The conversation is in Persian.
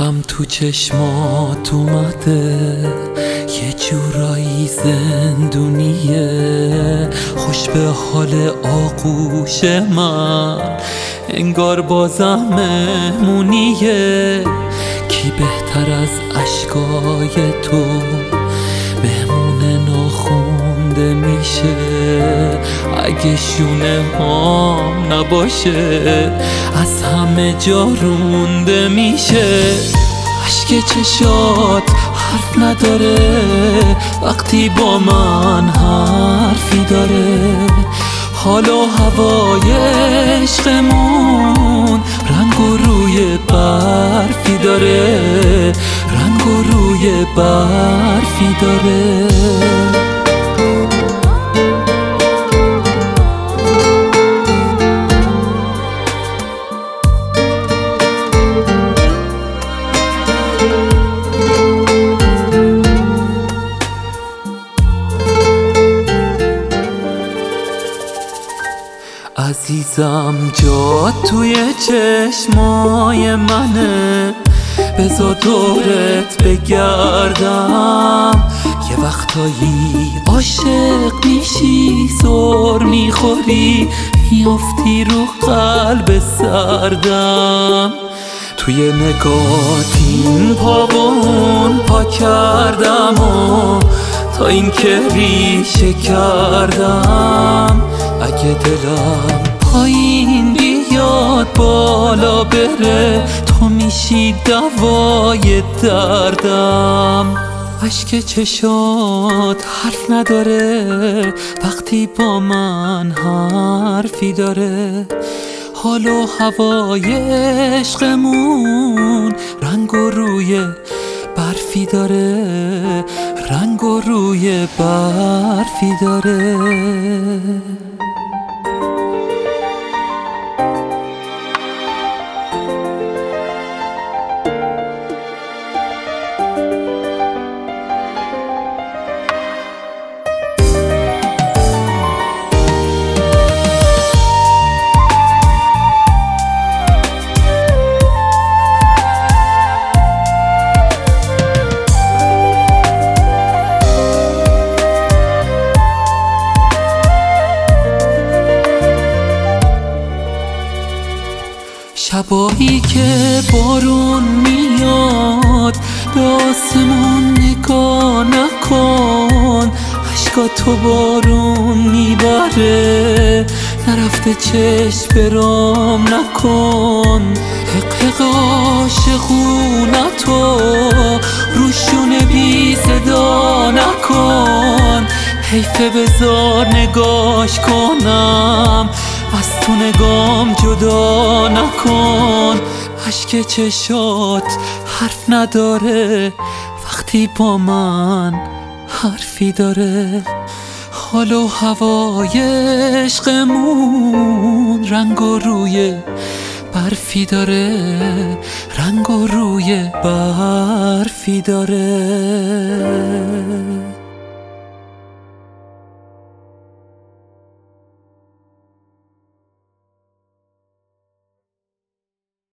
غم تو چشمات اومده، یه جورایی زندونیه. خوش به حال آغوش من، انگار بازم مهمونیه. کی بهتر از اشکای تو مهمون ناخونده میشه؟ اگه شونه هام نباشه از همه جا رونده میشه. اشک چشات حرف نداره وقتی با من حرفی داره. حال و هوای عشقمون رنگ و روی برفی داره، رنگ و روی برفی داره. عزیزم جا توی چشمای منه، بذار دورت بگردم. یه وقتایی عاشق میشی، زور میخوری، میافتی رو قلب سردم. توی نگات این پا و اون پا کردم و تا این که ریشه کردم. اگه دلم پایین بیاد بالا بره، تو میشی دوای دردم. اشک چشات حرف نداره وقتی با من حرفی داره. حال و هوای عشقمون رنگ و روی برفی داره، رنگ و روی برفی داره. شبایی که بارون میاد به آسمون نگاه نکن، اشکا تو بارون میبره، نرفته چشم برام نکن. حق عاشقونتو روشونه بی صدا نکن، حیفه بذار نگاش کنم، از تو نگام جدا نکن. اشک چشات حرف نداره وقتی با من حرفی داره. حال و هوای عشقمون رنگ و روی برفی داره، رنگ و روی برفی داره.